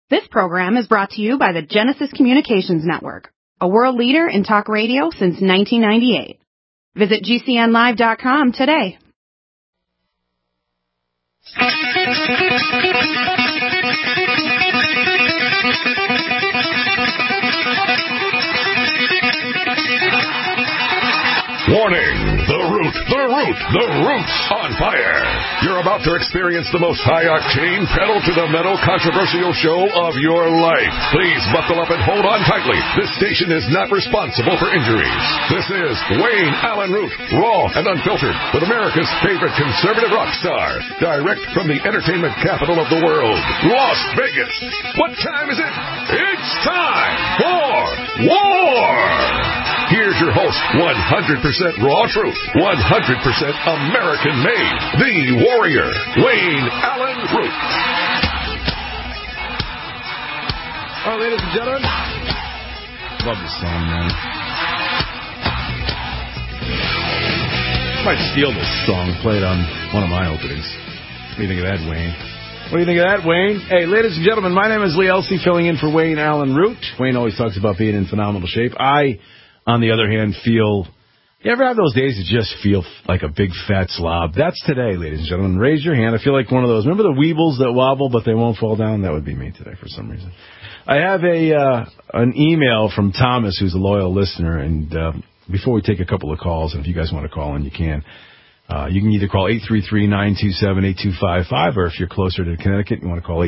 This program is brought to you by the Genesis Communications Network, a world leader in talk radio since 1998. Visit GCNlive.com today. Warning! The root's on fire! You're about to experience the most high-octane, pedal-to-the-metal controversial show of your life. Please buckle up and hold on tightly. This station is not responsible for injuries. This is Wayne Allen Root, raw and unfiltered, with America's favorite conservative rock star. Direct from the entertainment capital of the world, Las Vegas. What time is it? It's time for war! Here's your host, 100% raw truth, 100% American-made, the warrior, Wayne Allen Root. All right, ladies and gentlemen. Love this song, man. Might steal this song, play it on one of my openings. What do you think of that, Wayne? What do you think of that, Wayne? Hey, ladies and gentlemen, my name is Lee Elsey, filling in for Wayne Allen Root. Wayne always talks about being in phenomenal shape. I, on the other hand, feel... You ever have those days that just feel like a big fat slob? That's today, ladies and gentlemen. Raise your hand. I feel like one of those. Remember the Weebles that wobble but they won't fall down? That would be me today for some reason. I have an email from Thomas, who's a loyal listener, and before we take a couple of calls, and if you guys want to call in, you can. You can either call 833-927-8255, or if you're closer to Connecticut, you want to call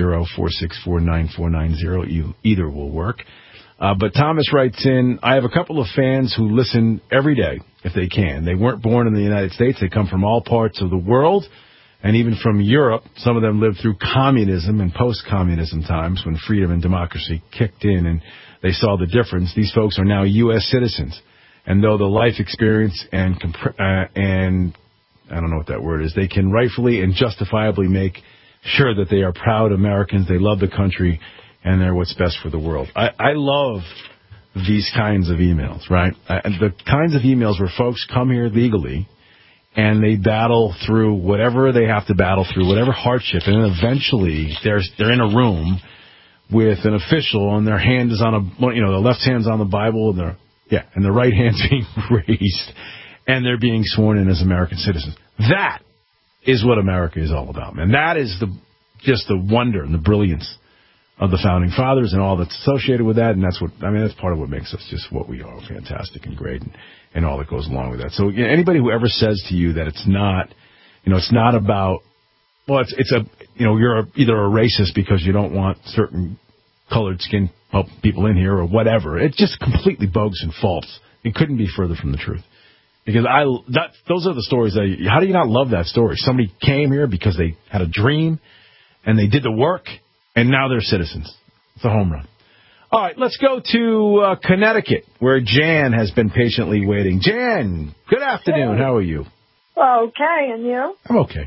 860-464-9490. Either will work. But Thomas writes in, I have a couple of fans who listen every day, if they can. They weren't born in the United States. They come from all parts of the world, and even from Europe. Some of them lived through communism and post-communism times when freedom and democracy kicked in, and they saw the difference. These folks are now U.S. citizens. And though the life experience and I don't know what that word is, they can rightfully and justifiably make sure that they are proud Americans. They love the country, and they're what's best for the world. I love these kinds of emails, right? The kinds of emails where folks come here legally, and they battle through whatever they have to battle through, whatever hardship, and then eventually they're in a room with an official, and their hand is on the left hand's on the Bible, and the right hand's being raised, and they're being sworn in as American citizens. That is what America is all about, man. That is just the wonder and the brilliance of the Founding Fathers and all that's associated with that, and that's part of what makes us just what we are, fantastic and great, and all that goes along with that. So anybody who ever says to you that it's not about, you're either a racist because you don't want certain colored skin people in here or whatever, it's just completely bogus and false. It couldn't be further from the truth. Because those are the stories how do you not love that story? Somebody came here because they had a dream and they did the work, and now they're citizens. It's a home run. All right, let's go to Connecticut, where Jan has been patiently waiting. Jan, good afternoon. How are you? Okay, and you? I'm okay.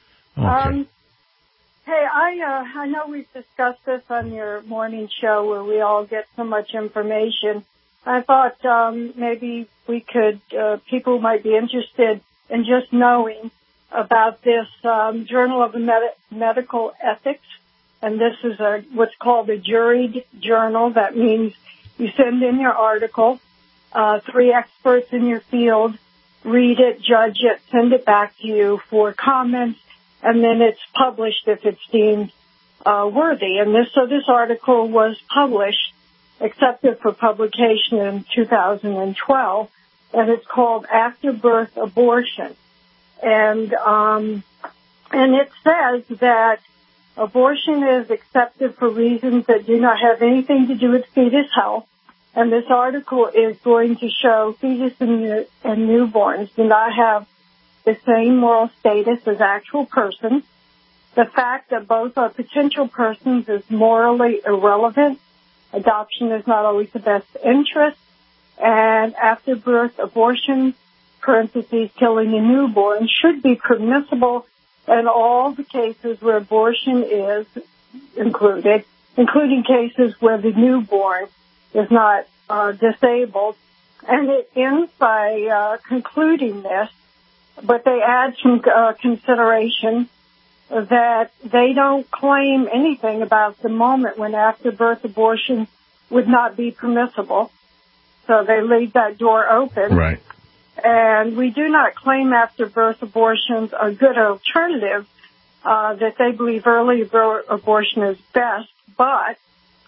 Hey, I know we've discussed this on your morning show where we all get so much information. I thought maybe we could, people might be interested in just knowing about this Journal of Medical Ethics. And this is what's called a juried journal. That means you send in your article, 3 experts in your field read it, judge it, send it back to you for comments, and then it's published if it's deemed worthy. And this article was published, accepted for publication in 2012, and it's called After-Birth Abortion. And it says that abortion is accepted for reasons that do not have anything to do with fetus health. And this article is going to show fetus and newborns do not have the same moral status as actual persons. The fact that both are potential persons is morally irrelevant. Adoption is not always the best interest. And after-birth abortion, parentheses, killing a newborn, should be permissible in all the cases where abortion is included, including cases where the newborn is not disabled. And it ends by concluding this, but they add some consideration that they don't claim anything about the moment when after-birth abortion would not be permissible. So they leave that door open. Right. And we do not claim after-birth abortions are a good alternative, that they believe early abortion is best, but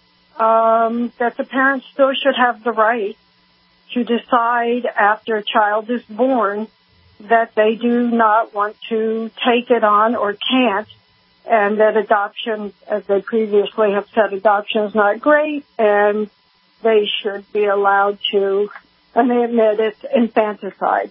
that the parents still should have the right to decide after a child is born that they do not want to take it on or can't, and that adoption, as they previously have said, adoption is not great, and they should be allowed to, and they admit it's infanticide.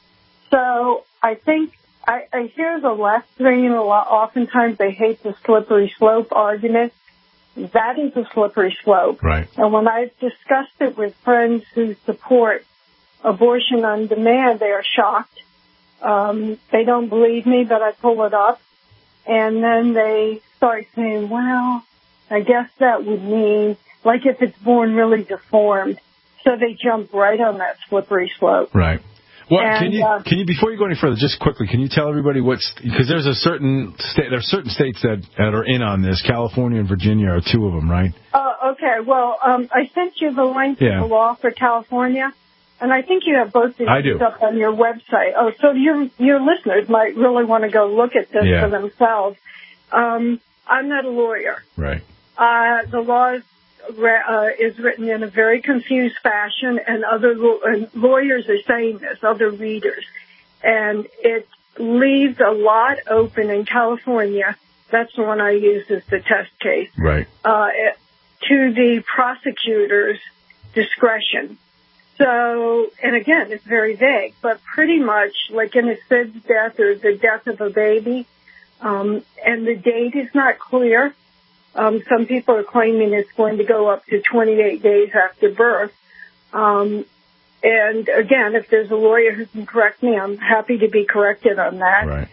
So I think I hear the left saying a lot. Oftentimes they hate the slippery slope argument. That is a slippery slope. Right. And when I've discussed it with friends who support abortion on demand, they are shocked. They don't believe me, but I pull it up. And then they start saying, well, I guess that would mean, like if it's born really deformed. So they jump right on that slippery slope. Right. Well, and, can you before you go any further, just quickly, can you tell everybody because there's a certain state, there are certain states that are in on this. California and Virginia are two of them, right? Okay. Well, I sent you the link to the law for California, and I think you have both these up on your website. Oh, so your listeners might really want to go look at this for themselves. I'm not a lawyer. Right. The law is written in a very confused fashion, and other lawyers are saying this, other readers. And it leaves a lot open in California. That's the one I used as the test case. Right. To the prosecutor's discretion. So, and again, it's very vague, but pretty much like in a SIDS death or the death of a baby, and the date is not clear. Some people are claiming it's going to go up to 28 days after birth. And again, if there's a lawyer who can correct me, I'm happy to be corrected on that. Right.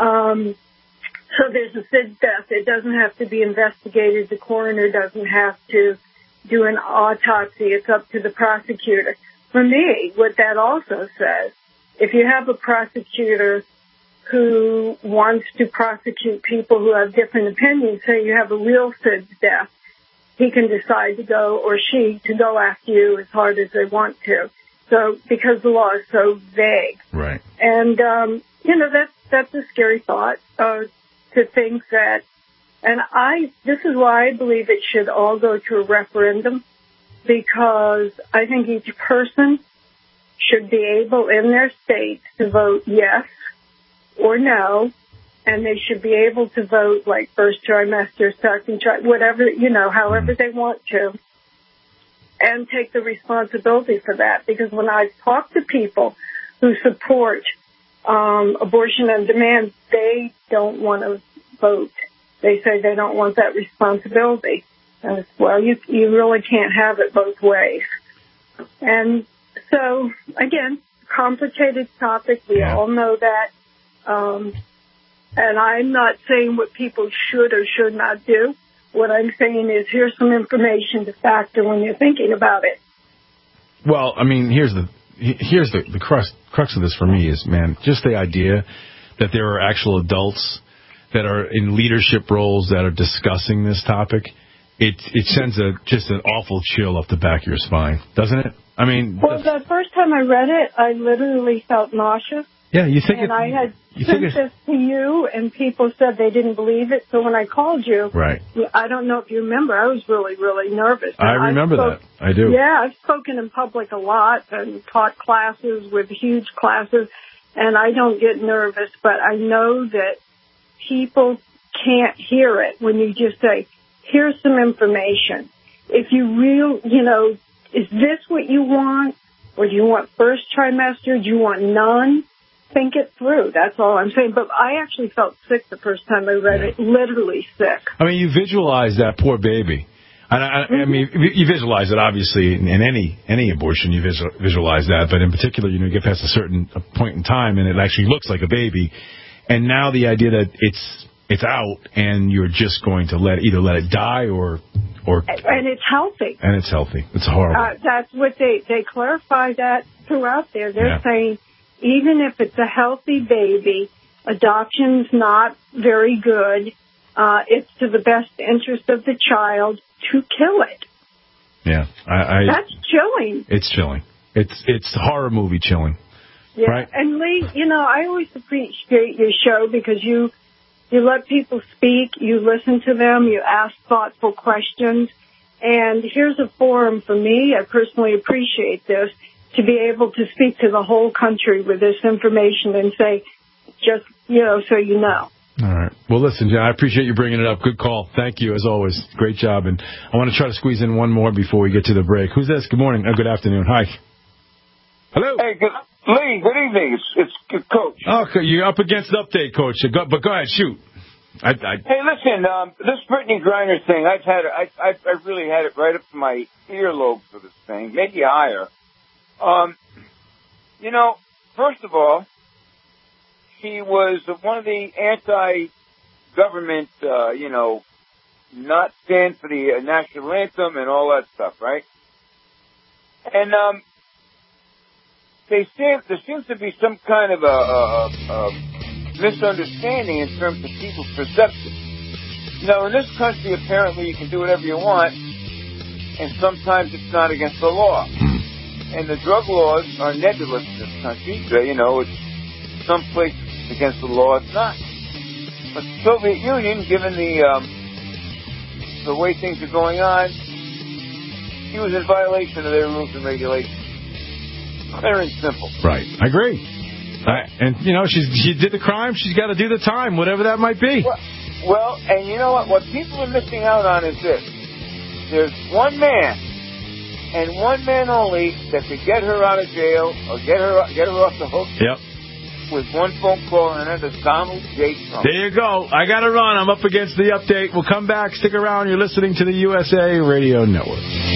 So there's a SIDS death. It doesn't have to be investigated. The coroner doesn't have to do an autopsy. It's up to the prosecutor. For me, what that also says, if you have a prosecutor who wants to prosecute people who have different opinions, say you have a real SIDS death, he can decide to go, or she, to go after you as hard as they want to. So, because the law is so vague. Right. And, that's a scary thought, to think that, and this is why I believe it should all go to a referendum, because I think each person should be able in their state to vote yes or no, and they should be able to vote like first trimester, second trimester, whatever, however they want to, and take the responsibility for that. Because when I've talked to people who support abortion on demand, they don't want to vote. They say they don't want that responsibility. And well, you really can't have it both ways. And so, again, complicated topic. We all know that. And I'm not saying what people should or should not do. What I'm saying is here's some information to factor when you're thinking about it. Well, I mean, here's the crux of this for me is, man, just the idea that there are actual adults that are in leadership roles that are discussing this topic. It sends just an awful chill up the back of your spine, doesn't it? I mean, well, the first time I read it, I literally felt nauseous. Yeah, you think and I had sent this to you, and people said they didn't believe it. So when I called you, right. I don't know if you remember, I was really, really nervous. I remember that. I do. Yeah, I've spoken in public a lot and taught classes with huge classes, and I don't get nervous, but I know that people can't hear it when you just say, here's some information. If you is this what you want? Or do you want first trimester? Do you want none? Think it through. That's all I'm saying. But I actually felt sick the first time I read it, literally sick. I mean, you visualize that poor baby. And I mean, you visualize it, obviously, in any abortion, you visualize that. But in particular, you get past a certain point in time, and it actually looks like a baby. And now the idea that it's out, and you're just going to either let it die or and it's healthy. And it's healthy. It's horrible. That's what they clarify that throughout there. They're saying even if it's a healthy baby, Adoption's not very good. It's to the best interest of the child to kill it. Yeah, that's chilling. It's chilling. It's horror movie chilling. Yeah, right? And Lee, I always appreciate your show because you let people speak, you listen to them, you ask thoughtful questions, and here's a forum for me. I personally appreciate this, to be able to speak to the whole country with this information and say, just, so you know. All right. Well, listen, Jen, I appreciate you bringing it up. Good call. Thank you, as always. Great job. And I want to try to squeeze in one more before we get to the break. Who's this? Good morning. Good afternoon. Hi. Hello. Hey, Lee, good evening. It's Coach. Oh, you're up against the update, Coach. But go ahead, shoot. Hey, listen, this Brittany Griner thing, I really had it right up to my earlobe for this thing, maybe higher. First of all, she was one of the anti-government, not stand for the national anthem and all that stuff, right? And there seems to be some kind of a misunderstanding in terms of people's perception. In this country, apparently you can do whatever you want, and sometimes it's not against the law. And the drug laws are nebulous in this country. It's some places it's against the law, it's not. But the Soviet Union, given the way things are going on, he was in violation of their rules and regulations. Clear and simple. Right. I agree. And, she did the crime. She's got to do the time, whatever that might be. Well, and you know what? What people are missing out on is this. There's one man, and one man only, that could get her out of jail or get her off the hook. Yep. With one phone call, and that's Donald J. Trump. There you go. I got to run. I'm up against the update. We'll come back. Stick around. You're listening to the USA Radio Network.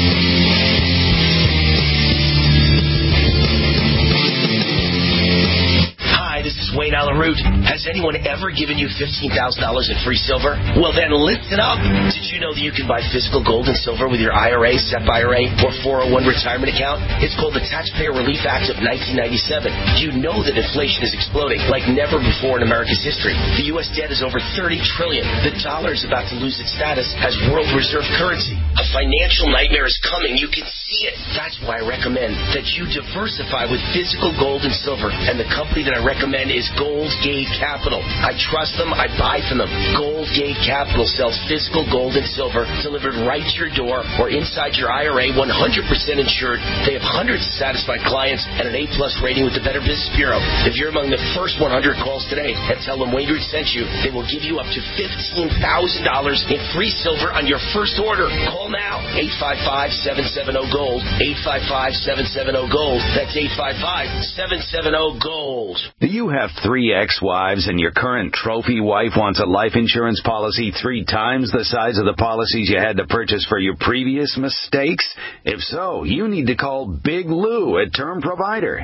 Wayne Allen Root. Has anyone ever given you $15,000 in free silver? Well, then listen up. Did you know that you can buy physical gold and silver with your IRA, SEP IRA, or 401 retirement account? It's called the Taxpayer Relief Act of 1997. You know that inflation is exploding like never before in America's history. The U.S. debt is over $30 trillion. The dollar is about to lose its status as world reserve currency. A financial nightmare is coming. You can see it. That's why I recommend that you diversify with physical gold and silver. And the company that I recommend is Gold Gate Capital. I trust them. I buy from them. Gold Gate Capital sells physical gold and silver delivered right to your door or inside your IRA, 100% insured. They have hundreds of satisfied clients and an A-plus rating with the Better Business Bureau. If you're among the first 100 calls today and tell them Wayne Root sent you, they will give you up to $15,000 in free silver on your first order. Call now. 855-770-GOLD. 855-770-GOLD. That's 855-770-GOLD. Do you have 3 ex-wives and your current trophy wife wants a life insurance policy 3 times the size of the policies you had to purchase for your previous mistakes? If so, you need to call Big Lou at Term Provider,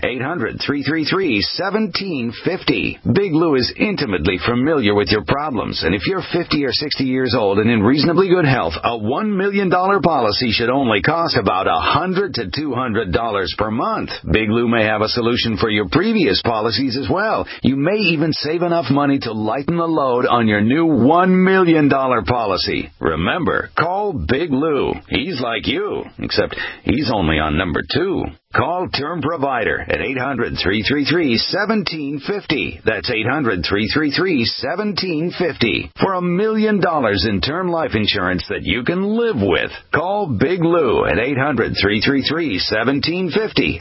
800-333-1750. Big Lou is intimately familiar with your problems, and if you're 50 or 60 years old and in reasonably good health, a $1 million policy should only cost about $100 to $200 per month. Big Lou may have a solution for your previous policies as well. You may even save enough money to lighten the load on your new $1 million policy. Remember, call Big Lou. He's like you, except he's only on number 2. Call Term Provider at 800-333-1750. That's 800-333-1750 for $1 million in term life insurance that you can live with. Call Big Lou at 800-333-1750.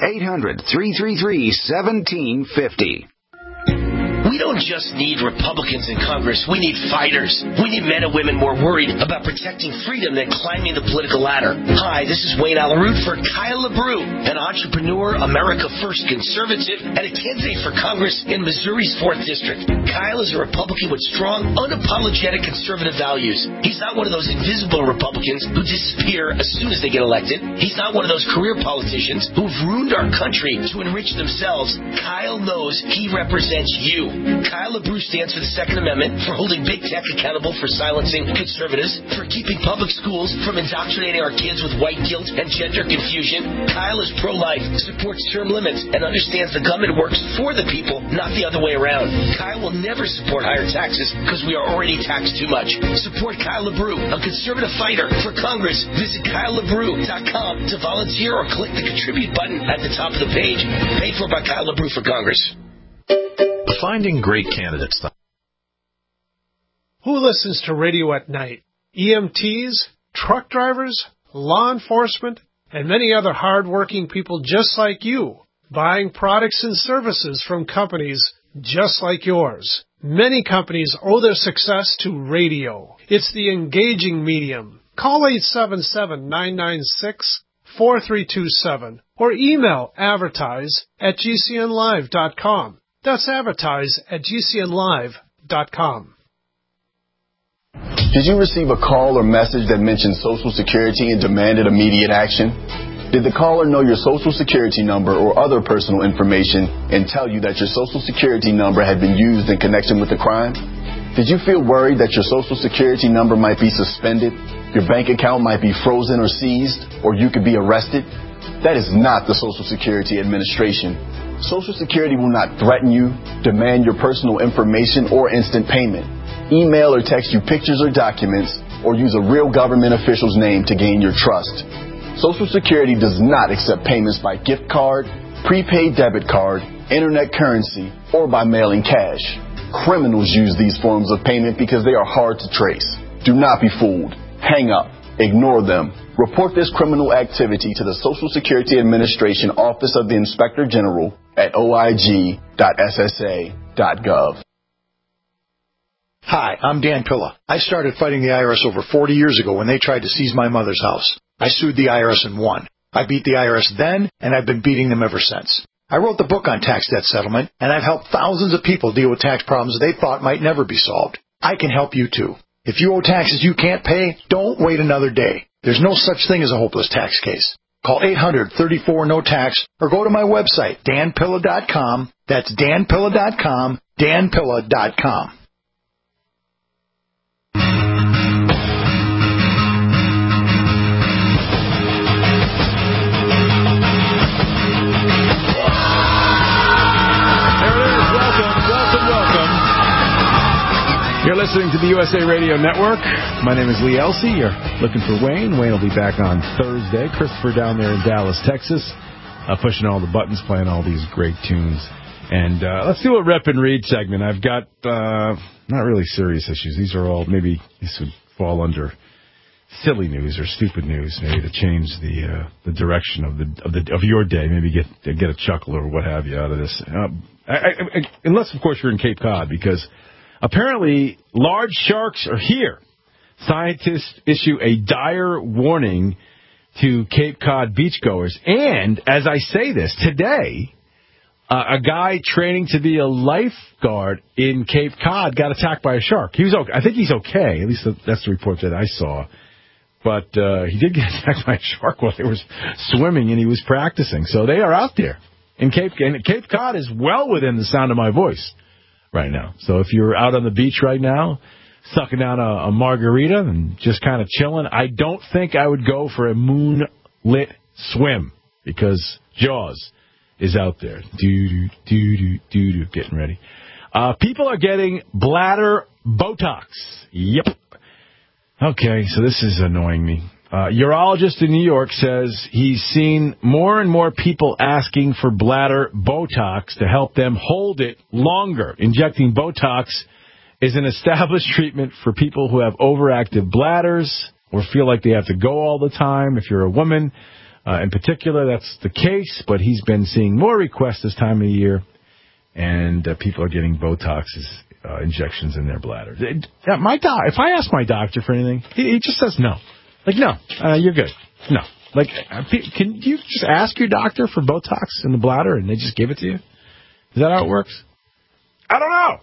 800-333-1750. We don't just need Republicans in Congress. We need fighters. We need men and women more worried about protecting freedom than climbing the political ladder. Hi, this is Wayne Allen Root for Kyle LeBrew, an entrepreneur, America First conservative, and a candidate for Congress in Missouri's 4th District. Kyle is a Republican with strong, unapologetic conservative values. He's not one of those invisible Republicans who disappear as soon as they get elected. He's not one of those career politicians who've ruined our country to enrich themselves. Kyle knows he represents you. Kyle LaBrue stands for the Second Amendment, for holding big tech accountable for silencing conservatives, for keeping public schools from indoctrinating our kids with white guilt and gender confusion. Kyle is pro-life, supports term limits, and understands the government works for the people, not the other way around. Kyle will never support higher taxes because we are already taxed too much. Support Kyle LaBrue, a conservative fighter for Congress. Visit KyleLaBrue.com to volunteer or click the contribute button at the top of the page. Paid for by Kyle LaBrue for Congress. Finding great candidates. Who listens to radio at night? EMTs, truck drivers, law enforcement, and many other hard-working people just like you, buying products and services from companies just like yours. Many companies owe their success to radio. It's the engaging medium. Call 877-996-4327 or email advertise@gcnlive.com. That's advertise@gcnlive.com. Did you receive a call or message that mentioned Social Security and demanded immediate action? Did the caller know your Social Security number or other personal information and tell you that your Social Security number had been used in connection with the crime? Did you feel worried that your Social Security number might be suspended, your bank account might be frozen or seized, or you could be arrested? That is not the Social Security Administration. Social Security will not threaten you, demand your personal information, or instant payment, email or text you pictures or documents, or use a real government official's name to gain your trust. Social Security does not accept payments by gift card, prepaid debit card, internet currency, or by mailing cash. Criminals use these forms of payment because they are hard to trace. Do not be fooled. Hang up. Ignore them. Report this criminal activity to the Social Security Administration Office of the Inspector General at oig.ssa.gov. Hi, I'm Dan Pilla. I started fighting the IRS over 40 years ago when they tried to seize my mother's house. I sued the IRS and won. I beat the IRS then, and I've been beating them ever since. I wrote the book on tax debt settlement, and I've helped thousands of people deal with tax problems they thought might never be solved. I can help you too. If you owe taxes you can't pay, don't wait another day. There's no such thing as a hopeless tax case. Call 800-34-NO-TAX or go to my website, danpilla.com. That's danpilla.com, danpilla.com. You're listening to the USA Radio Network. My name is Lee Elsey. You're looking for Wayne. Wayne will be back on Thursday. Christopher down there in Dallas, Texas, pushing all the buttons, playing all these great tunes. And let's do a Rep and Read segment. I've got not really serious issues. These are all, maybe this would fall under silly news or stupid news, maybe to change the direction of your day. Maybe get a chuckle or what have you out of this. Unless, of course, you're in Cape Cod, because apparently, large sharks are here. Scientists issue a dire warning to Cape Cod beachgoers. And as I say this, today, a guy training to be a lifeguard in Cape Cod got attacked by a shark. He was okay. I think he's okay. At least that's the report that I saw. But he did get attacked by a shark while they were swimming, and he was practicing. So they are out there. And Cape Cod is well within the sound of my voice right now. So if you're out on the beach right now, sucking down a margarita and just kind of chilling, I don't think I would go for a moonlit swim, because Jaws is out there. Do-do-do-do-do, getting ready. People are getting bladder Botox. Yep. Okay, so this is annoying me. Urologist in New York says he's seen more and more people asking for bladder Botox to help them hold it longer. Injecting Botox is an established treatment for people who have overactive bladders or feel like they have to go all the time. If you're a woman, in particular, that's the case. But he's been seeing more requests this time of year, and people are getting Botox injections in their bladder. If I ask my doctor for anything, he just says no. Like, no, you're good. No. Like, can you just ask your doctor for Botox in the bladder and they just give it to you? Is that how it works? I don't know.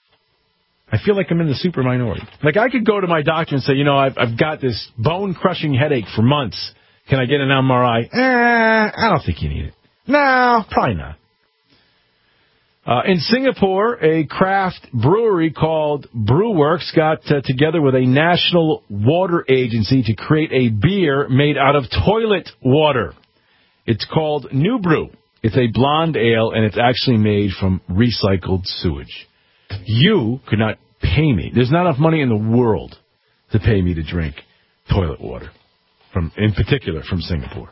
I feel like I'm in the super minority. Like, I could go to my doctor and say, I've got this bone-crushing headache for months. Can I get an MRI? I don't think you need it. No, probably not. In Singapore, a craft brewery called Brewworks got together with a national water agency to create a beer made out of toilet water. It's called New Brew. It's a blonde ale, and it's actually made from recycled sewage. You could not pay me. There's not enough money in the world to pay me to drink toilet water, in particular from Singapore.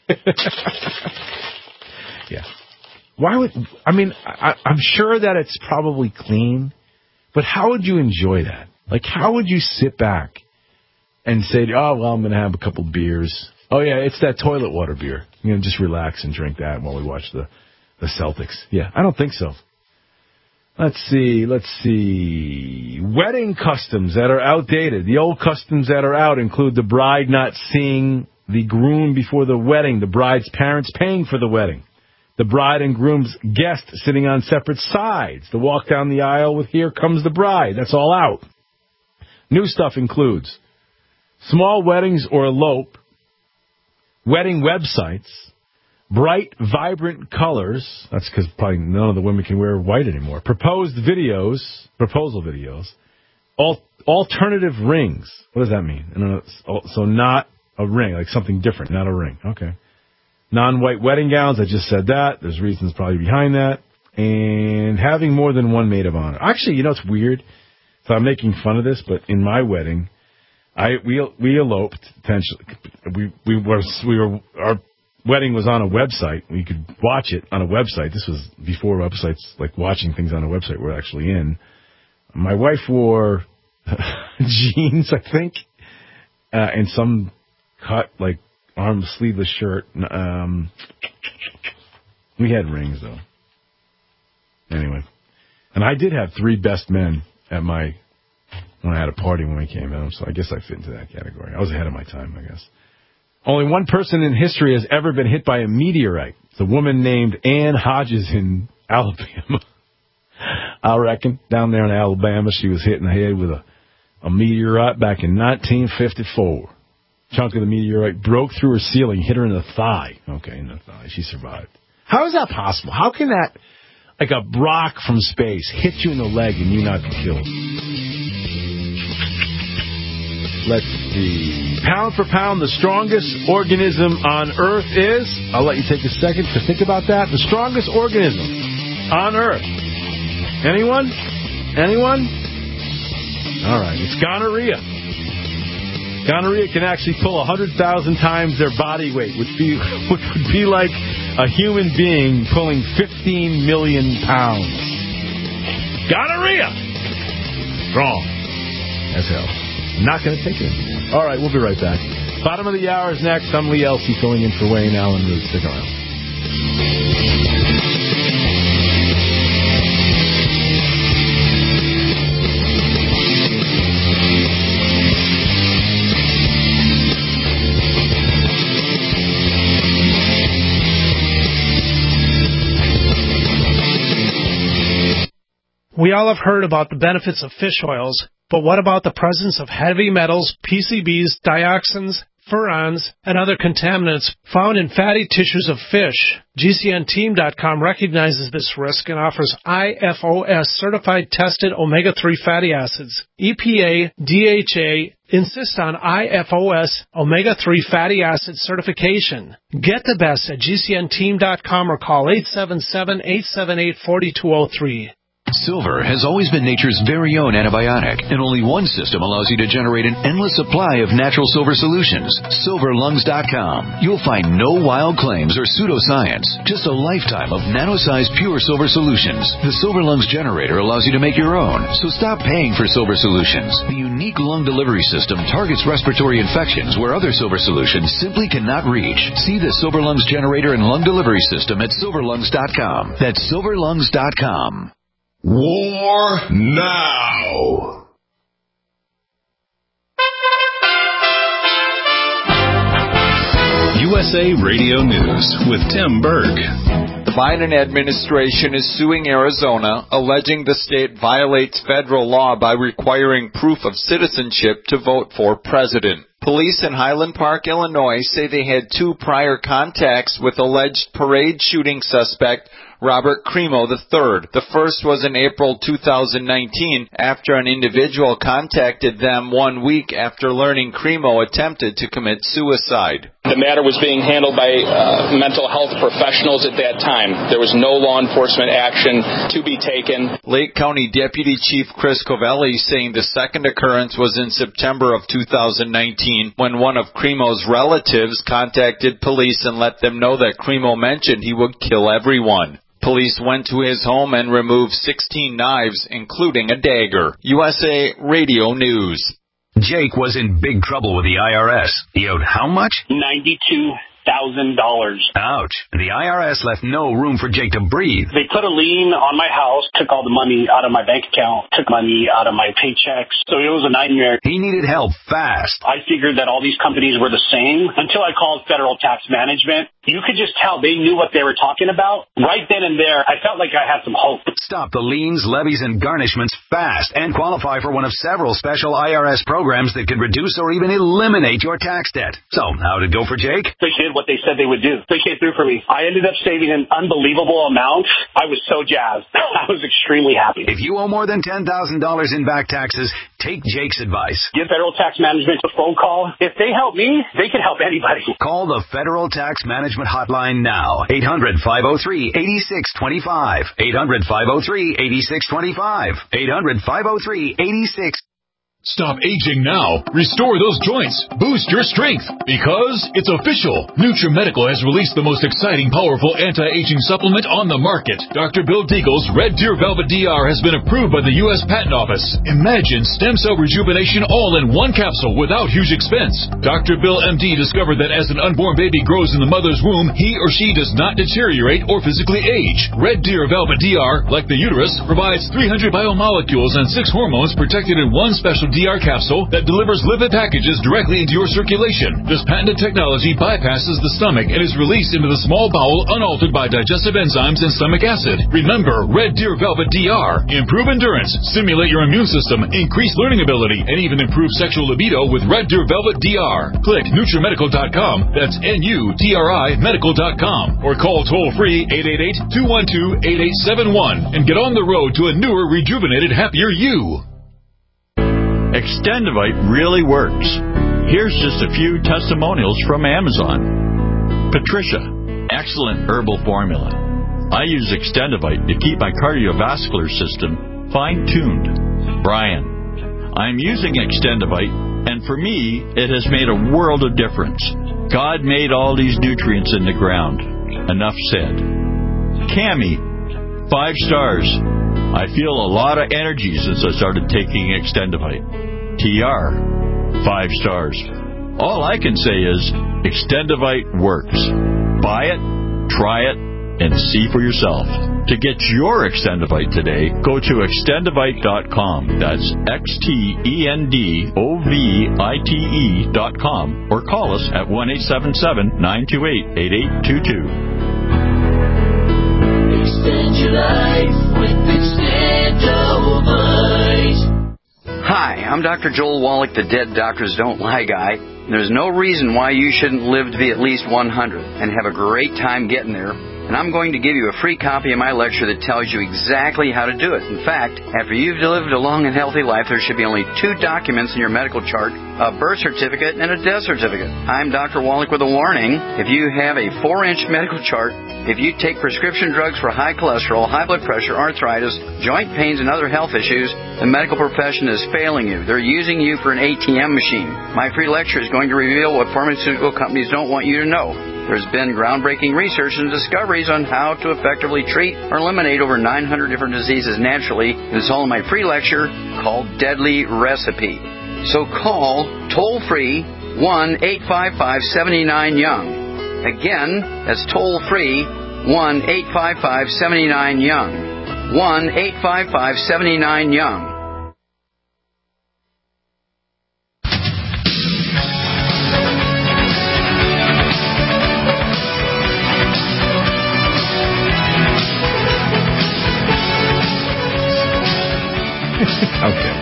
Yeah. Why would, I'm sure that it's probably clean, but how would you enjoy that? Like, how would you sit back and say, oh, well, I'm going to have a couple beers. Oh, yeah, it's that toilet water beer. I'm going to just relax and drink that while we watch the Celtics. Yeah, I don't think so. Let's see. Wedding customs that are outdated. The old customs that are out include the bride not seeing the groom before the wedding, the bride's parents paying for the wedding, the bride and groom's guest sitting on separate sides, the walk down the aisle with "Here Comes the Bride." That's all out. New stuff includes small weddings or elope, wedding websites, bright, vibrant colors. That's because probably none of the women can wear white anymore. Proposal videos, alternative rings. What does that mean? So not a ring, like something different, not a ring. Okay. Non-white wedding gowns, I just said that. There's reasons probably behind that. And having more than one maid of honor. Actually, you know it's weird? So I'm making fun of this, but in my wedding, we eloped. Our wedding was on a website. We could watch it on a website. This was before websites, like watching things on a website were actually in. My wife wore jeans, I think, and some cut, like, arm sleeveless shirt. We had rings, though. Anyway. And I did have 3 best men when I had a party when we came home, so I guess I fit into that category. I was ahead of my time, I guess. Only one person in history has ever been hit by a meteorite. It's a woman named Ann Hodges in Alabama. I reckon. Down there in Alabama, she was hit in the head with a meteorite back in 1954. Chunk of the meteorite broke through her ceiling, hit her in the thigh. Okay, in the thigh. She survived. How is that possible? How can that, like a rock from space, hit you in the leg and you not be killed? Let's see. Pound for pound, the strongest organism on Earth is... I'll let you take a second to think about that. The strongest organism on Earth. Anyone? All right, it's gonorrhea. Gonorrhea can actually pull 100,000 times their body weight, which would be like a human being pulling 15 million pounds. Gonorrhea! Strong as hell. Not going to take it anymore. All right, we'll be right back. Bottom of the hour is next. I'm Lee Elsey filling in for Wayne Allen Root. Stick around. We all have heard about the benefits of fish oils, but what about the presence of heavy metals, PCBs, dioxins, furans, and other contaminants found in fatty tissues of fish? GCNteam.com recognizes this risk and offers IFOS certified tested omega-3 fatty acids. EPA, DHA insist on IFOS omega-3 fatty acid certification. Get the best at GCNteam.com or call 877-878-4203. Silver has always been nature's very own antibiotic, and only one system allows you to generate an endless supply of natural silver solutions. SilverLungs.com. You'll find no wild claims or pseudoscience, just a lifetime of nano-sized pure silver solutions. The Silver Lungs generator allows you to make your own, so stop paying for silver solutions. The unique lung delivery system targets respiratory infections where other silver solutions simply cannot reach. See the Silver Lungs generator and lung delivery system at SilverLungs.com. That's SilverLungs.com. War now. USA Radio News with Tim Berg. The Biden administration is suing Arizona, alleging the state violates federal law by requiring proof of citizenship to vote for president. Police in Highland Park, Illinois say they had 2 prior contacts with alleged parade shooting suspect Robert Cremo III. The first was in April 2019 after an individual contacted them 1 week after learning Cremo attempted to commit suicide. The matter was being handled by mental health professionals at that time. There was no law enforcement action to be taken. Lake County Deputy Chief Chris Covelli saying the second occurrence was in September of 2019 when one of Cremo's relatives contacted police and let them know that Cremo mentioned he would kill everyone. Police went to his home and removed 16 knives, including a dagger. USA Radio News. Jake was in big trouble with the IRS. He owed how much? $92,000. Ouch. The IRS left no room for Jake to breathe. They put a lien on my house, took all the money out of my bank account, took money out of my paychecks. So it was a nightmare. He needed help fast. I figured that all these companies were the same until I called Federal Tax Management. You could just tell they knew what they were talking about. Right then and there, I felt like I had some hope. Stop the liens, levies, and garnishments fast and qualify for one of several special IRS programs that could reduce or even eliminate your tax debt. So, how did it go for Jake? They did what they said they would do. They came through for me. I ended up saving an unbelievable amount. I was so jazzed. I was extremely happy. If you owe more than $10,000 in back taxes, take Jake's advice. Give Federal Tax Management a phone call. If they help me, they can help anybody. Call the Federal Tax Management hotline now. 800-503-8625. 800-503-8625. 800-503-8625. Stop aging now. Restore those joints. Boost your strength. Because it's official. NutriMedical has released the most exciting, powerful anti-aging supplement on the market. Dr. Bill Deagle's Red Deer Velvet DR has been approved by the U.S. Patent Office. Imagine stem cell rejuvenation all in one capsule without huge expense. Dr. Bill MD discovered that as an unborn baby grows in the mother's womb, he or she does not deteriorate or physically age. Red Deer Velvet DR, like the uterus, provides 300 biomolecules and 6 hormones protected in one special DR capsule that delivers lipid packages directly into your circulation. This patented technology bypasses the stomach and is released into the small bowel unaltered by digestive enzymes and stomach acid. Remember, Red Deer Velvet DR. Improve endurance, stimulate your immune system, increase learning ability, and even improve sexual libido with Red Deer Velvet DR. Click NutriMedical.com, that's NUTRI Medical.com, or call toll-free 888-212-8871 and get on the road to a newer, rejuvenated, happier you. Extendivite really works. Here's just a few testimonials from Amazon. Patricia, excellent herbal formula. I use Extendivite to keep my cardiovascular system fine-tuned. Brian, I'm using Extendivite, and for me, it has made a world of difference. God made all these nutrients in the ground. Enough said. Cammie, 5 stars. I feel a lot of energy since I started taking Extendivite. TR, 5 stars. All I can say is Extendivite works. Buy it, try it, and see for yourself. To get your Extendivite today, go to Extendivite.com. That's XTENDOVITE.com, or call us at 1-877-928-8822. Extend your life with Extendivite. Hi, I'm Dr. Joel Wallach, the Dead Doctors Don't Lie guy. There's no reason why you shouldn't live to be at least 100 and have a great time getting there. And I'm going to give you a free copy of my lecture that tells you exactly how to do it. In fact, after you've lived a long and healthy life, there should be only 2 documents in your medical chart, a birth certificate and a death certificate. I'm Dr. Wallach with a warning. If you have a 4-inch medical chart, if you take prescription drugs for high cholesterol, high blood pressure, arthritis, joint pains, and other health issues, the medical profession is failing you. They're using you for an ATM machine. My free lecture is going to reveal what pharmaceutical companies don't want you to know. There's been groundbreaking research and discoveries on how to effectively treat or eliminate over 900 different diseases naturally. It's all in my free lecture called Deadly Recipe. So call toll-free 1-855-79-YOUNG. Again, that's toll-free 1-855-79-YOUNG. 1-855-79-YOUNG. Okay.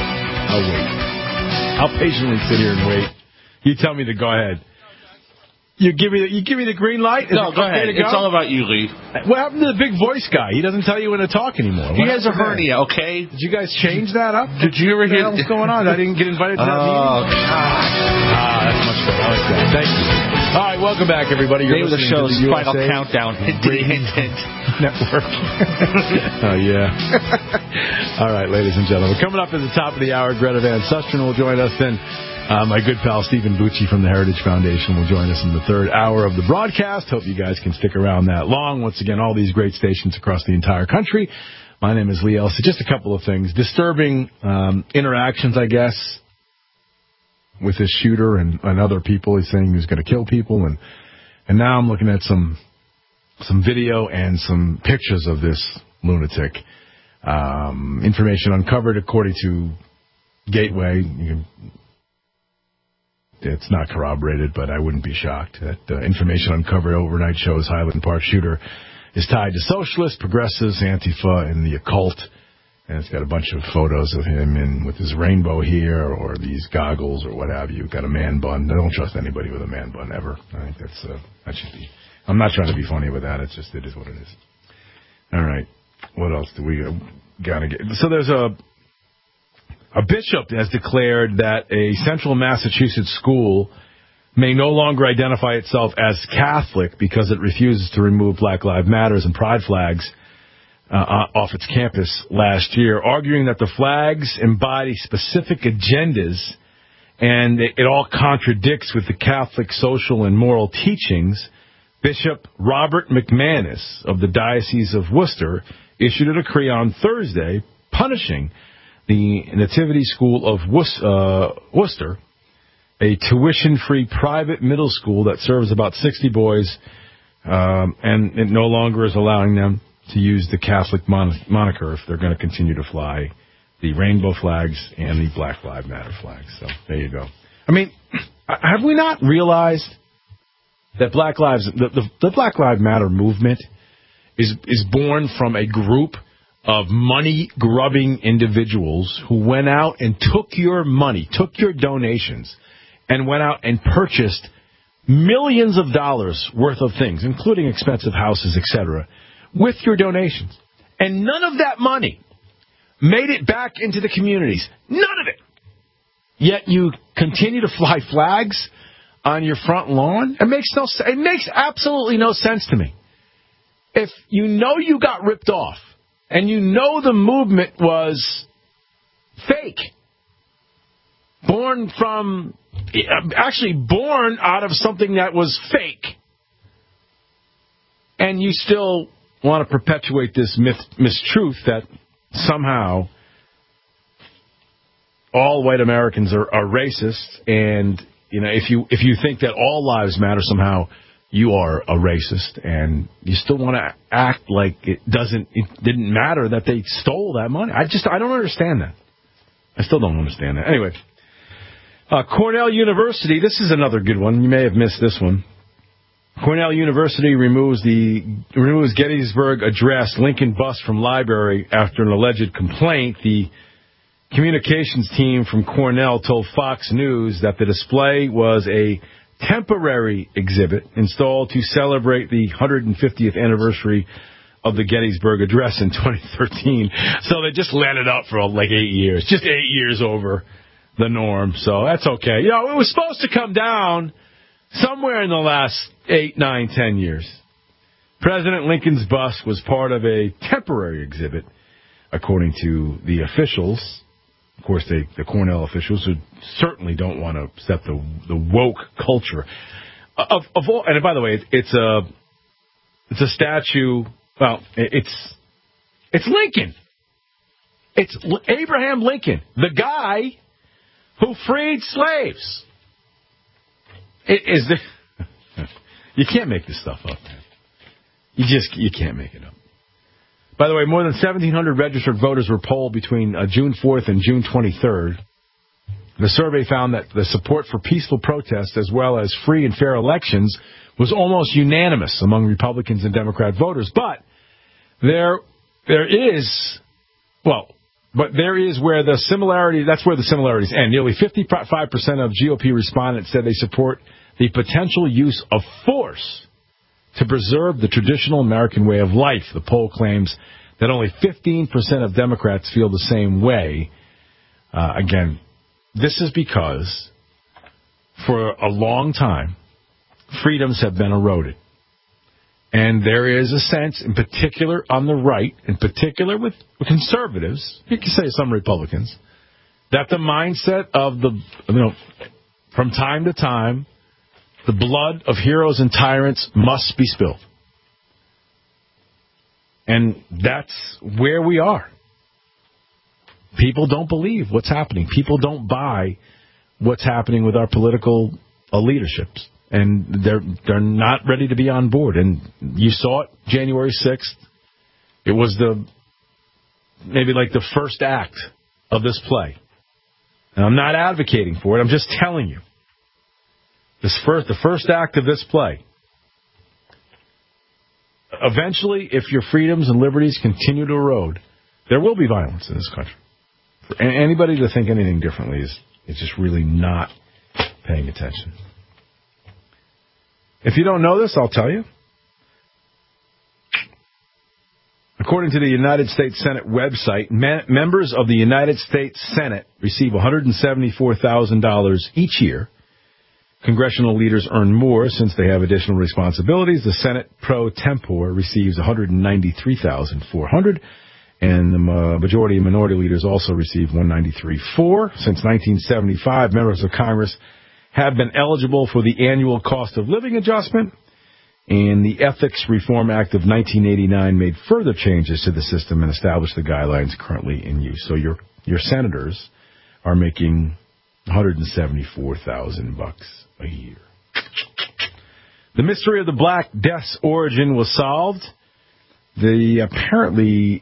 I'll wait. I'll patiently sit here and wait. You tell me to go ahead. You give me the green light? No, go ahead. It's all about you, Lee. What happened to the big voice guy? He doesn't tell you when to talk anymore. He has a hernia, okay? Did you guys change that up? Did you ever hear what's going on? I didn't get invited to that meeting. Oh, God. That's much better. I like that. Thank you. All right, welcome back, everybody. Name of the show is Final Countdown. Hint, Network. Oh, yeah. All right, ladies and gentlemen. Coming up at the top of the hour, Greta Van Susteren will join us then. My good pal Stephen Bucci from the Heritage Foundation will join us in the third hour of the broadcast. Hope you guys can stick around that long. Once again, all these great stations across the entire country. My name is Lee Elsa. Just a couple of things. Disturbing interactions, I guess, with this shooter and other people. He's saying he's going to kill people. And now I'm looking at some video and some pictures of this lunatic. Information uncovered according to Gateway. It's not corroborated, but I wouldn't be shocked. That information uncovered overnight shows Highland Park shooter is tied to socialists, progressives, Antifa, and the occult. And it's got a bunch of photos of him with his rainbow hair or these goggles or what have you. Got a man bun. I don't trust anybody with a man bun ever. I think that should be. I'm not trying to be funny with that. It is what it is. All right. What else do we got to get? So there's a bishop has declared that a central Massachusetts school may no longer identify itself as Catholic because it refuses to remove Black Lives Matters and Pride flags off its campus last year, arguing that the flags embody specific agendas and it all contradicts with the Catholic social and moral teachings. Bishop Robert McManus of the Diocese of Worcester issued a decree on Thursday punishing the Nativity School of Worcester, a tuition-free private middle school that serves about 60 boys, and it no longer is allowing them to use the Catholic moniker if they're going to continue to fly the rainbow flags and the Black Lives Matter flags. So there you go. I mean, have we not realized that the Black Lives Matter movement is born from a group of money-grubbing individuals who went out and took your money, took your donations, and went out and purchased millions of dollars worth of things, including expensive houses, etc., with your donations. And none of that money made it back into the communities. None of it. Yet you continue to fly flags on your front lawn? It makes absolutely no sense to me. If you know you got ripped off, and you know the movement was fake, born out of something that was fake, and you still want to perpetuate this mistruth that somehow all white Americans are racist, and if you think that all lives matter somehow, you are a racist, and you still want to act like it didn't matter that they stole that money. I don't understand that. I still don't understand that. Anyway, Cornell University, this is another good one. You may have missed this one. Cornell University removes Gettysburg Address Lincoln bust from library after an alleged complaint. The communications team from Cornell told Fox News that the display was a temporary exhibit installed to celebrate the 150th anniversary of the Gettysburg Address in 2013. So they just let it up for like 8 years, just 8 years over the norm. So that's okay. It was supposed to come down somewhere in the last 8, 9, 10 years. President Lincoln's bust was part of a temporary exhibit, according to the officials. Of course, the Cornell officials who certainly don't want to set the woke culture of all. And by the way, it's a statue. Well, it's Lincoln. It's Abraham Lincoln, the guy who freed slaves. You can't make this stuff up, man. You can't make it up. By the way, more than 1,700 registered voters were polled between June 4th and June 23rd. The survey found that the support for peaceful protests as well as free and fair elections was almost unanimous among Republicans and Democrat voters. But there is where the similarities end. Nearly 55% of GOP respondents said they support the potential use of force to preserve the traditional American way of life. The poll claims that only 15% of Democrats feel the same way. Again, this is because for a long time, freedoms have been eroded. And there is a sense, in particular on the right, in particular with conservatives, you can say some Republicans, that the mindset of from time to time, the blood of heroes and tyrants must be spilled. And that's where we are. People don't believe what's happening. People don't buy what's happening with our political leaderships. And they're not ready to be on board. And you saw it January 6th. It was maybe like the first act of this play. And I'm not advocating for it. I'm just telling you. The first act of this play. Eventually, if your freedoms and liberties continue to erode, there will be violence in this country. For anybody to think anything differently is just really not paying attention. If you don't know this, I'll tell you. According to the United States Senate website, members of the United States Senate receive $174,000 each year. Congressional leaders earn more since they have additional responsibilities. The Senate pro tempore receives $193,400, and the majority and minority leaders also receive $193,400. Since 1975, members of Congress have been eligible for the annual cost of living adjustment, and the Ethics Reform Act of 1989 made further changes to the system and established the guidelines currently in use. So your senators are making $174,000 a year. The mystery of the Black Death's origin was solved. Apparently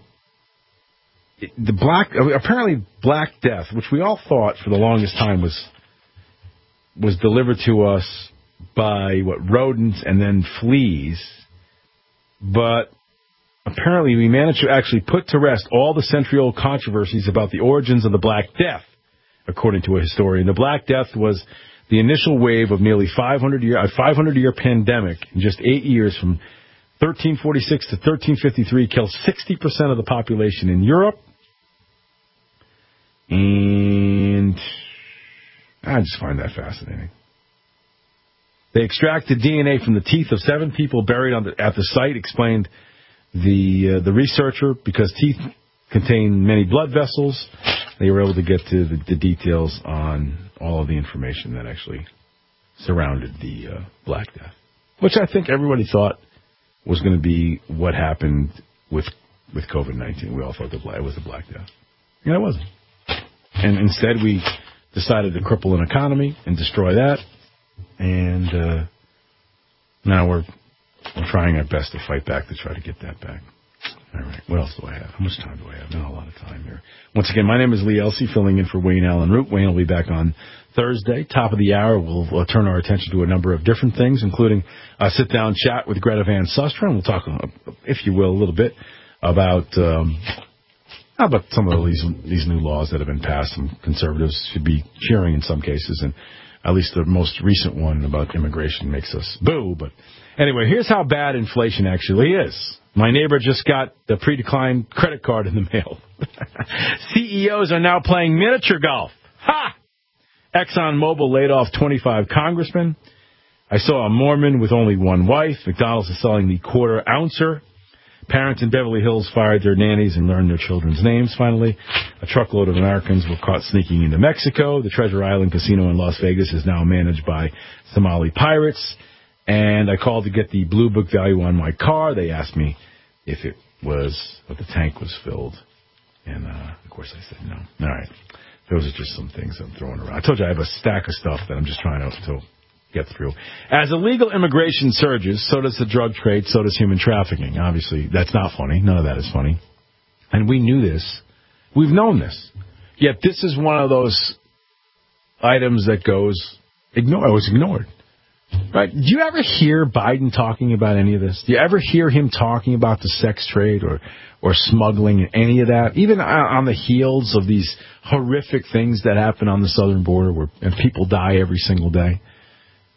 Black Death, which we all thought for the longest time was delivered to us by rodents and then fleas, but apparently we managed to actually put to rest all the century-old controversies about the origins of the Black Death, according to a historian. The Black Death was the initial wave of nearly 500-year pandemic in just 8 years, from 1346 to 1353, killed 60% of the population in Europe, and I just find that fascinating. They extracted DNA from the teeth of 7 people buried at the site, explained the researcher, because teeth contain many blood vessels. They were able to get to the details on all of the information that actually surrounded the Black Death, which I think everybody thought was going to be what happened with COVID-19. We all thought it was the Black Death. Yeah, it wasn't. And instead, we decided to cripple an economy and destroy that. And now we're trying our best to fight back to try to get that back. All right, what else do I have? How much time do I have? Not a lot of time here. Once again, my name is Lee Elsey, filling in for Wayne Allen Root. Wayne will be back on Thursday. Top of the hour, we'll turn our attention to a number of different things, including a sit-down chat with Greta Van Susteren. We'll talk, if you will, a little bit about some of these new laws that have been passed. Some conservatives should be cheering in some cases, and at least the most recent one about immigration makes us boo. But anyway, here's how bad inflation actually is. My neighbor just got the pre-declined credit card in the mail. CEOs are now playing miniature golf. Ha! ExxonMobil laid off 25 congressmen. I saw a Mormon with only one wife. McDonald's is selling the quarter ouncer. Parents in Beverly Hills fired their nannies and learned their children's names, finally. A truckload of Americans were caught sneaking into Mexico. The Treasure Island Casino in Las Vegas is now managed by Somali pirates. And I called to get the Blue Book value on my car. They asked me if the tank was filled. And, of course, I said no. All right. Those are just some things I'm throwing around. I told you I have a stack of stuff that I'm just trying to get through. As illegal immigration surges, so does the drug trade, so does human trafficking. Obviously, that's not funny. None of that is funny. And we knew this. We've known this. Yet this is one of those items that was ignored. Right? Do you ever hear Biden talking about any of this? Do you ever hear him talking about the sex trade or smuggling and any of that? Even on the heels of these horrific things that happen on the southern border and people die every single day.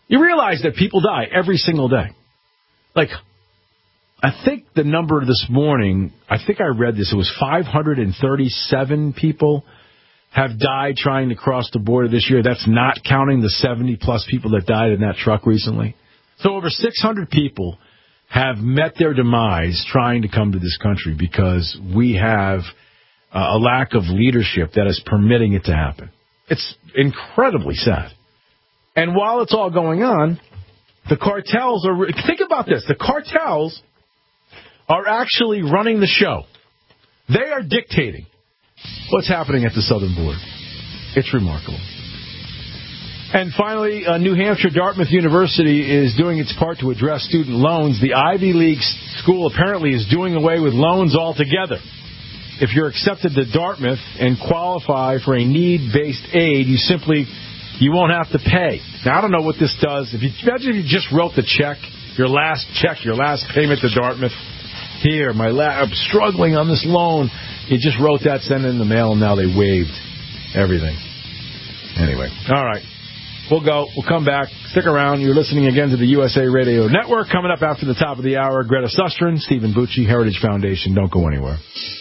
You realize that people die every single day. Like, I think the number this morning, I think I read this, it was 537 people have died trying to cross the border this year. That's not counting the 70-plus people that died in that truck recently. So over 600 people have met their demise trying to come to this country because we have a lack of leadership that is permitting it to happen. It's incredibly sad. And while it's all going on, the cartels are... Think about this. The cartels are actually running the show. They are dictating what's happening at the southern border. It's remarkable. And finally, New Hampshire Dartmouth University is doing its part to address student loans. The Ivy League school apparently is doing away with loans altogether. If you're accepted to Dartmouth and qualify for a need-based aid, you won't have to pay. Now, I don't know what this does. Imagine if you just wrote the check, your last payment to Dartmouth. Here, I'm struggling on this loan. You just wrote that, sent it in the mail, and now they waived everything. Anyway, all right. We'll go. We'll come back. Stick around. You're listening again to the USA Radio Network. Coming up after the top of the hour, Greta Susteren, Stephen Bucci, Heritage Foundation. Don't go anywhere.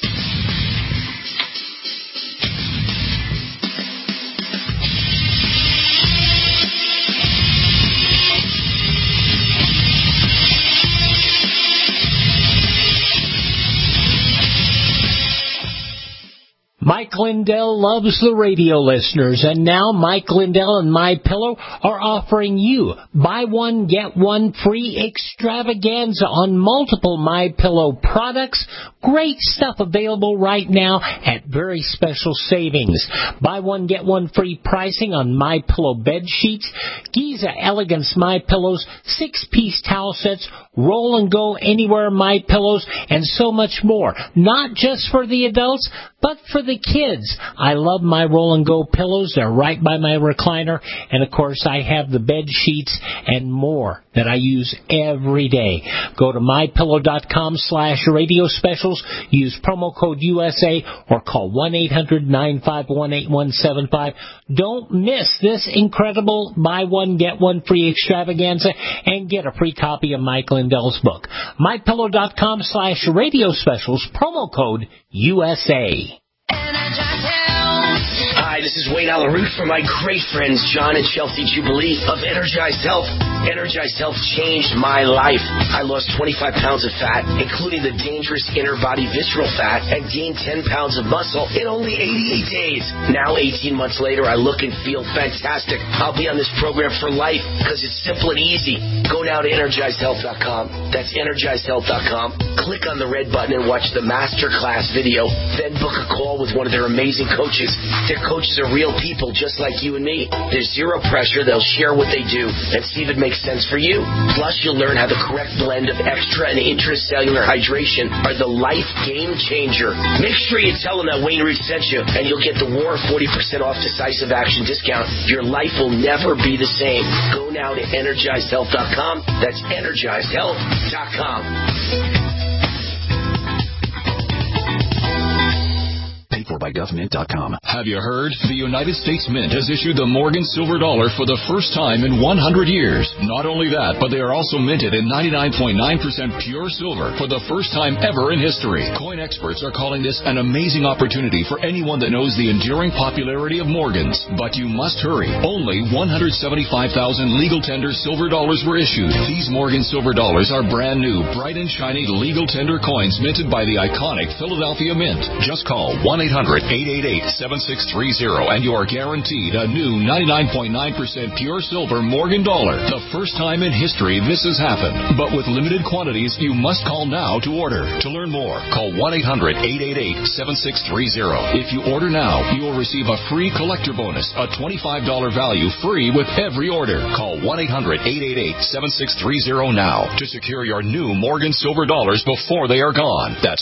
Mike Lindell loves the radio listeners, and now Mike Lindell and MyPillow are offering you buy one, get one free extravaganza on multiple MyPillow products. Great stuff available right now at very special savings. Buy one, get one free pricing on MyPillow bed sheets, Giza Elegance MyPillows, 6-piece towel sets, roll and go anywhere MyPillows, and so much more. Not just for the adults, but for the kids. I love my roll and go pillows. They're right by my recliner. And of course, I have the bed sheets and more that I use every day. Go to mypillow.com/radio specials. Use promo code USA or call 1-800-951-8175. Don't miss this incredible buy one, get one free extravaganza and get a free copy of Mike Lindell's book. mypillow.com/radio specials. Promo code USA. Hi, this is Wayne Alaroot from my great friends John and Chelsea Jubilee of Energized Health. Energized Health changed my life. I lost 25 pounds of fat, including the dangerous inner body visceral fat, and gained 10 pounds of muscle in only 88 days. Now, 18 months later, I look and feel fantastic. I'll be on this program for life because it's simple and easy. Go now to EnergizedHealth.com. That's EnergizedHealth.com. Click on the red button and watch the masterclass video. Then book a call with one of their amazing coaches. Their coaches are real people just like you and me. There's zero pressure. They'll share what they do and see if it makes sense for you. Plus, you'll learn how the correct blend of extra and intracellular hydration are the life game changer. Make sure you tell them that Wayne Root sent you, and you'll get the War 40% off decisive action discount. Your life will never be the same. Go now to EnergizedHealth.com. That's EnergizedHealth.com. paidforbygovernment.com. Have you heard? The United States Mint has issued the Morgan Silver Dollar for the first time in 100 years. Not only that, but they are also minted in 99.9% pure silver for the first time ever in history. Coin experts are calling this an amazing opportunity for anyone that knows the enduring popularity of Morgans. But you must hurry. Only 175,000 legal tender silver dollars were issued. These Morgan Silver Dollars are brand new, bright and shiny legal tender coins minted by the iconic Philadelphia Mint. Just call 1-800-888-7630 and you are guaranteed a new 99.9% pure silver Morgan dollar. The first time in history this has happened. But with limited quantities, you must call now to order. To learn more, call 1-800-888-7630. If you order now, you will receive a free collector bonus, a $25 value free with every order. Call 1-800-888-7630 now to secure your new Morgan Silver Dollars before they are gone. That's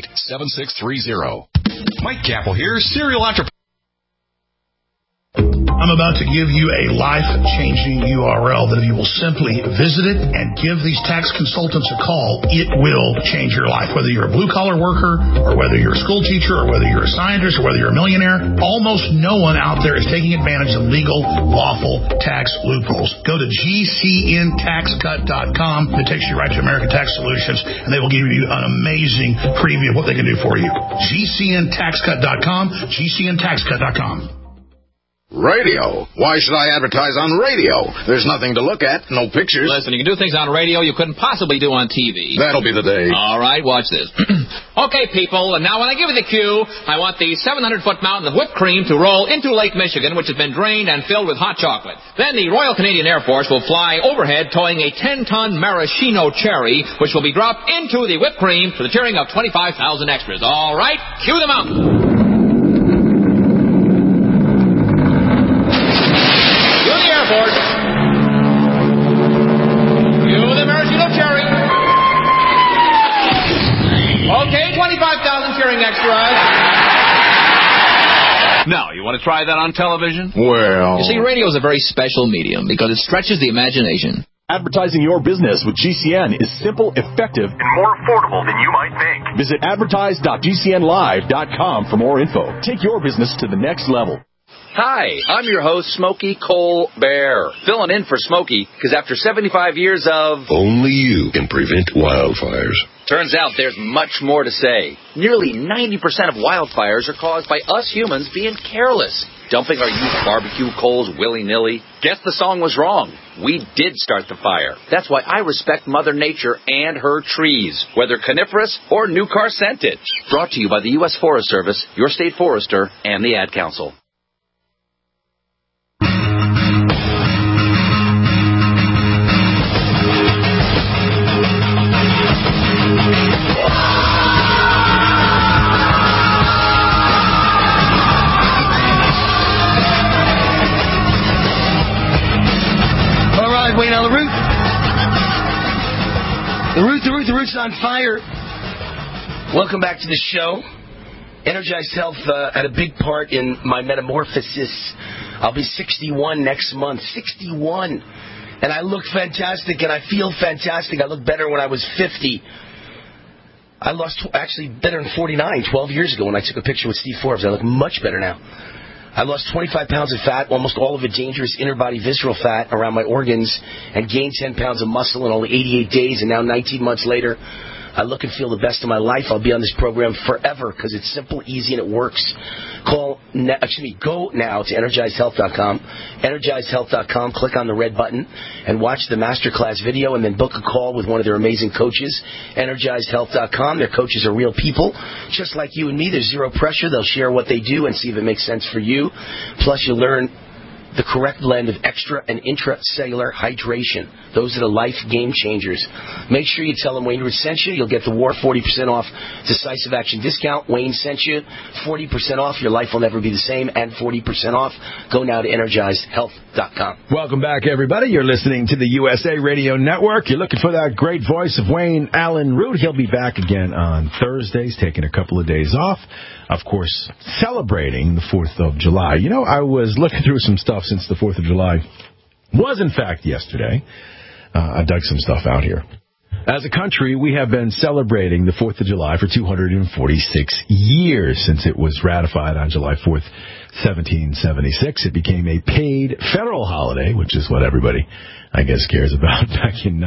1-800-888-7630. Mike Capel here, serial entrepreneur. I'm about to give you a life-changing URL that if you will simply visit it and give these tax consultants a call, it will change your life. Whether you're a blue-collar worker or whether you're a school teacher or whether you're a scientist or whether you're a millionaire, almost no one out there is taking advantage of legal, lawful tax loopholes. Go to GCNTaxCut.com. It takes you right to American Tax Solutions, and they will give you an amazing preview of what they can do for you. GCNTaxCut.com, GCNTaxCut.com. Radio? Why should I advertise on radio? There's nothing to look at, no pictures. Listen, you can do things on radio you couldn't possibly do on TV. That'll be the day. All right, watch this. Okay, people, and now when I give you the cue, I want the 700-foot mountain of whipped cream to roll into Lake Michigan, which has been drained and filled with hot chocolate. Then the Royal Canadian Air Force will fly overhead towing a 10-ton maraschino cherry, which will be dropped into the whipped cream for the cheering of 25,000 extras. All right, cue the mountain. Okay, 25,000 cheering extras. Now, you want to try that on television? Well... You see, radio is a very special medium because it stretches the imagination. Advertising your business with GCN is simple, effective, and more affordable than you might think. Visit advertise.gcnlive.com for more info. Take your business to the next level. Hi, I'm your host, Smokey Colbert, filling in for Smokey because after 75 years of... Only you can prevent wildfires. Turns out there's much more to say. Nearly 90% of wildfires are caused by us humans being careless, dumping our used barbecue coals willy-nilly. Guess the song was wrong. We did start the fire. That's why I respect Mother Nature and her trees, whether coniferous or new car scented. Brought to you by the U.S. Forest Service, your state forester, and the Ad Council. Wayne on the root's on fire. Welcome back to the show. Energized Health had a big part in my metamorphosis. I'll be 61 next month. 61. And I look fantastic and I feel fantastic. I look better when I was 50. I lost, actually better than 49, 12 years ago when I took a picture with Steve Forbes. I look much better now. I lost 25 pounds of fat, almost all of it dangerous inner-body visceral fat around my organs, and gained 10 pounds of muscle in only 88 days, and now 19 months later, I look and feel the best of my life. I'll be on this program forever because it's simple, easy, and it works. Go now to EnergizedHealth.com. EnergizedHealth.com. Click on the red button and watch the masterclass video, and then book a call with one of their amazing coaches. EnergizedHealth.com. Their coaches are real people, just like you and me. There's zero pressure. They'll share what they do and see if it makes sense for you. Plus, you'll learn the correct blend of extra and intracellular hydration. Those are the life game changers. Make sure you tell them Wayne Root sent you. You'll get the WAR 40% off Decisive Action discount. Wayne sent you 40% off. Your life will never be the same, and 40% off. Go now to EnergizedHealth.com. Welcome back, everybody. You're listening to the USA Radio Network. You're looking for that great voice of Wayne Allen Root. He'll be back again on Thursdays, taking a couple of days off. Of course, celebrating the 4th of July. You know, I was looking through some stuff since the 4th of July was, in fact, yesterday. I dug some stuff out here. As a country, we have been celebrating the 4th of July for 246 years since it was ratified on July 4th, 1776. It became a paid federal holiday, which is what everybody, I guess, cares about, back in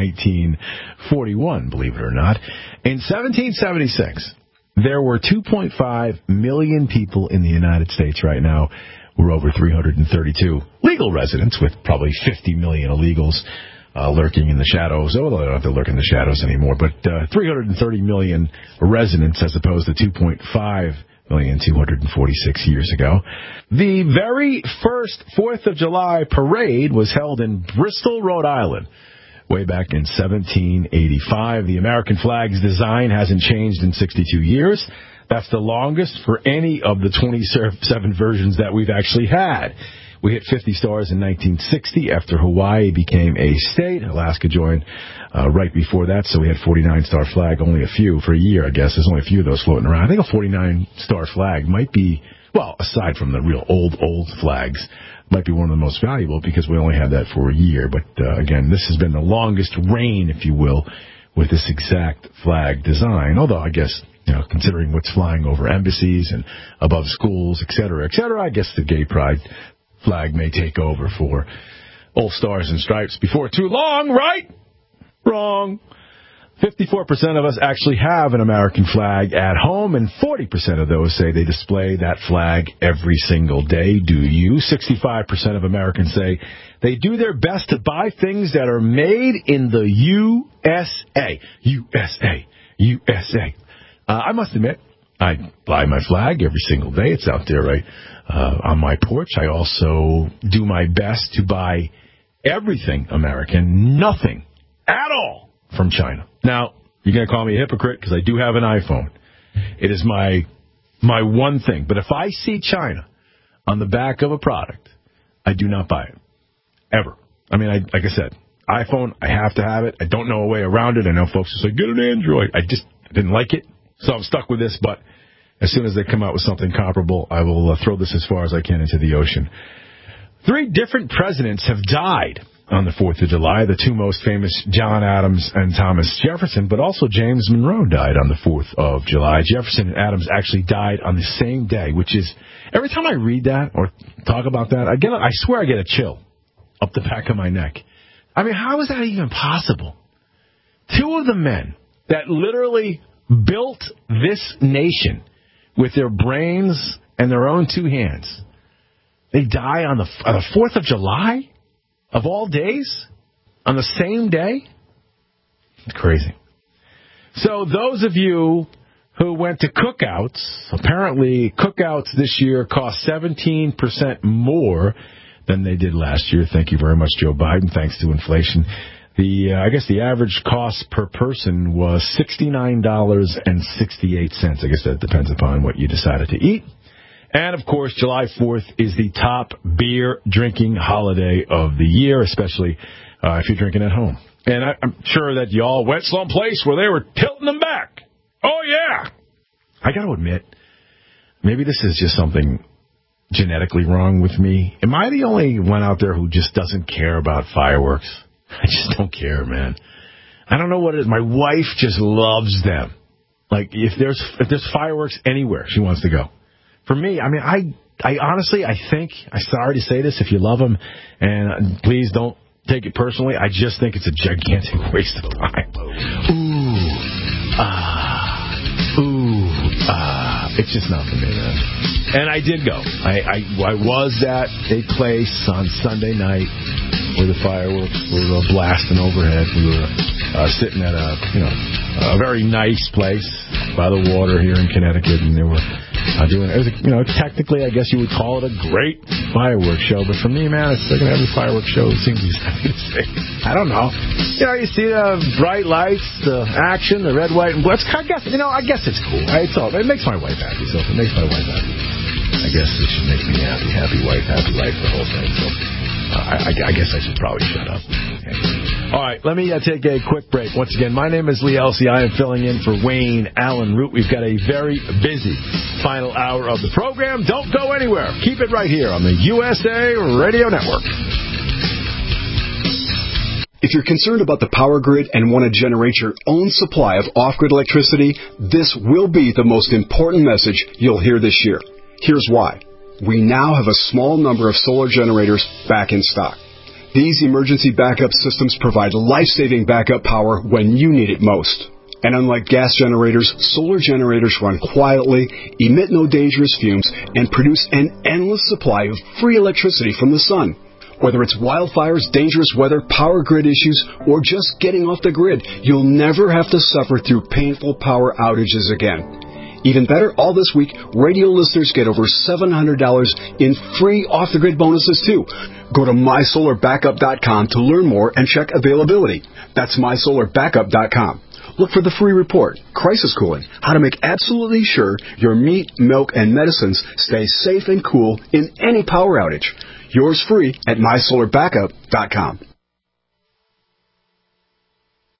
1941, believe it or not. In 1776... there were 2.5 million people in the United States right now. We're over 332 legal residents with probably 50 million illegals lurking in the shadows. Oh, they don't have to lurk in the shadows anymore, but 330 million residents as opposed to 2.5 million 246 years ago. The very first 4th of July parade was held in Bristol, Rhode Island, way back in 1785. The American flag's design hasn't changed in 62 years. That's the longest for any of the 27 versions that we've actually had. We hit 50 stars in 1960 after Hawaii became a state. Alaska joined right before that, so we had 49-star flag, only a few for a year, I guess. There's only a few of those floating around. I think a 49-star flag might be, well, aside from the real old flags, might be one of the most valuable because we only had that for a year. But, again, this has been the longest reign, if you will, with this exact flag design. Although, I guess, considering what's flying over embassies and above schools, et cetera, I guess the gay pride flag may take over for All Stars and Stripes before too long, right? Wrong. 54% of us actually have an American flag at home, and 40% of those say they display that flag every single day. Do you? 65% of Americans say they do their best to buy things that are made in the USA. USA. I must admit, I buy my flag every single day. It's out there right on my porch. I also do my best to buy everything American, nothing at all from China. Now, you're going to call me a hypocrite because I do have an iPhone. It is my one thing. But if I see China on the back of a product, I do not buy it. Ever. I mean, like I said, iPhone, I have to have it. I don't know a way around it. I know folks will say, get an Android. I didn't like it, so I'm stuck with this. But as soon as they come out with something comparable, I will throw this as far as I can into the ocean. 3 different presidents have died on the 4th of July. The 2 most famous, John Adams and Thomas Jefferson, but also James Monroe died on the 4th of July. Jefferson and Adams actually died on the same day, which is, every time I read that or talk about that, I swear I get a chill up the back of my neck. I mean, how is that even possible? 2 of the men that literally built this nation with their brains and their own 2 hands, they die on the 4th of July? Of all days? On the same day? It's crazy. So those of you who went to cookouts, apparently cookouts this year cost 17% more than they did last year. Thank you very much, Joe Biden, thanks to inflation. I guess the average cost per person was $69.68. I guess that depends upon what you decided to eat. And, of course, July 4th is the top beer drinking holiday of the year, especially if you're drinking at home. And I'm sure that y'all went someplace where they were tilting them back. Oh, yeah. I got to admit, maybe this is just something genetically wrong with me. Am I the only one out there who just doesn't care about fireworks? I just don't care, man. I don't know what it is. My wife just loves them. Like, if there's fireworks anywhere, she wants to go. For me, I mean, I honestly, I think, I'm sorry to say this if you love them, and please don't take it personally, I just think it's a gigantic waste of time. It's just not for me, man. And I did go. I was at a place on Sunday night where the fireworks were blasting overhead. We were sitting at a very nice place by the water here in Connecticut, and they were doing it. It was technically, I guess you would call it a great fireworks show, but for me, man, it's like every fireworks show seems exactly the same. I don't know. You see the bright lights, the action, the red, white, and blue. I guess it's cool. It makes my wife happy. So if it makes my wife happy, I guess it should make me happy. Happy wife, happy life, the whole thing. So I guess I should probably shut up. Okay. All right, let me take a quick break. Once again, my name is Lee Elsey. I am filling in for Wayne Allen Root. We've got a very busy final hour of the program. Don't go anywhere. Keep it right here on the USA Radio Network. If you're concerned about the power grid and want to generate your own supply of off-grid electricity, this will be the most important message you'll hear this year. Here's why. We now have a small number of solar generators back in stock. These emergency backup systems provide life-saving backup power when you need it most. And unlike gas generators, solar generators run quietly, emit no dangerous fumes, and produce an endless supply of free electricity from the sun. Whether it's wildfires, dangerous weather, power grid issues, or just getting off the grid, you'll never have to suffer through painful power outages again. Even better, all this week, radio listeners get over $700 in free off-the-grid bonuses, too. Go to MySolarBackup.com to learn more and check availability. That's MySolarBackup.com. Look for the free report, Crisis Cooling, how to make absolutely sure your meat, milk, and medicines stay safe and cool in any power outage. Yours free at MySolarBackup.com.